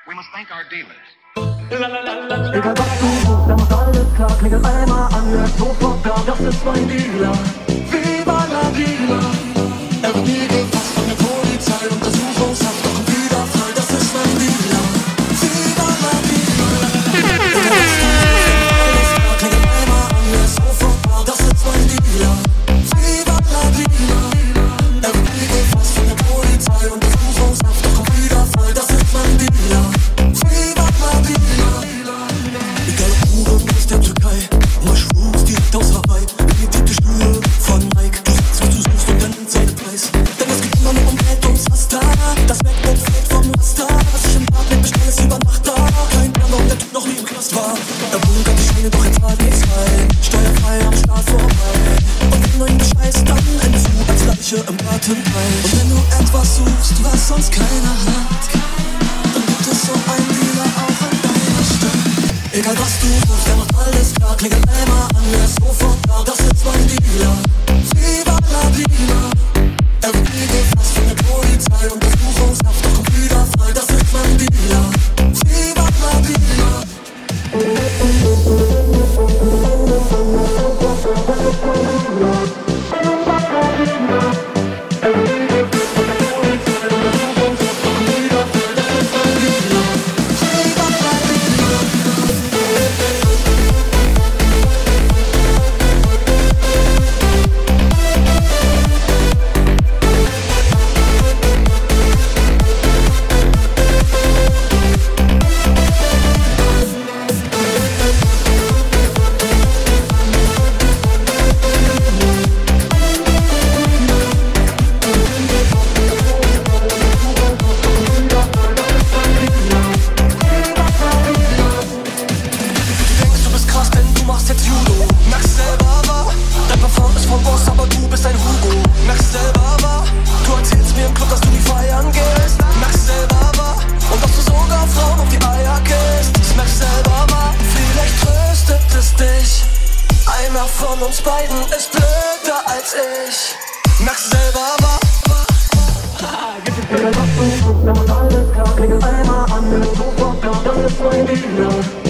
We must thank our dealers. Egal was du suchst, da muss alles klar. Klingel einmal an, er ist sofort da. Das ist mein Dealer. Viva la Vida. Er wird nie gefasst von der Polizei. Untersuchungshaft, doch wieder frei. Das ist mein Dealer. Viva la Vida. Egal was du suchst, da muss alles klar. Klingel einmal an, er ist sofort da. Das ist mein Dealer. Viva la Vida. Er wird nie gefasst von der Polizei. Untersuchungshaft, doch wieder frei. Das ist mein Dealer. Viva la Vida. Egal ob Uhren aus der Türkei, Mushrooms direkt aus Hawaii, limitierte Schuhe von Nike. Du sagst, was du suchst und dann seinen Preis. Denn es geht immer nur um Geld ums Raster. Das Backbone fällt vom Raster. Was ich im Bad mit bestelle, ist über Nacht da. Kein Plan, warum der Typ noch nie im Knast war. Er bunkert die Scheine, doch er zahlt nichts rein. Steuerfrei am Start vorbei. Und wenn du ihn bescheißt, dann endest du als Leiche im Gartenteil. Und wenn du etwas suchst, was sonst keiner hat, dann gibt es so einen Dealer auch an deiner Stadt. Egal was du suchst, der macht alles klar. Klingel einmal an, er ist sofort da. Das ist mein Dealer. Viva la Vida. Er wird nie gefasst von der Polizei. Untersuchungshaft, doch kommt wieder frei. Das ist mein Dealer. Viva la Vida. Von uns beiden ist blöder als ich. Merk's selber, wa? Egal was du suchst, da muss alles klar. Klingel einmal an, er ist sofort da. Das ist mein Dealer.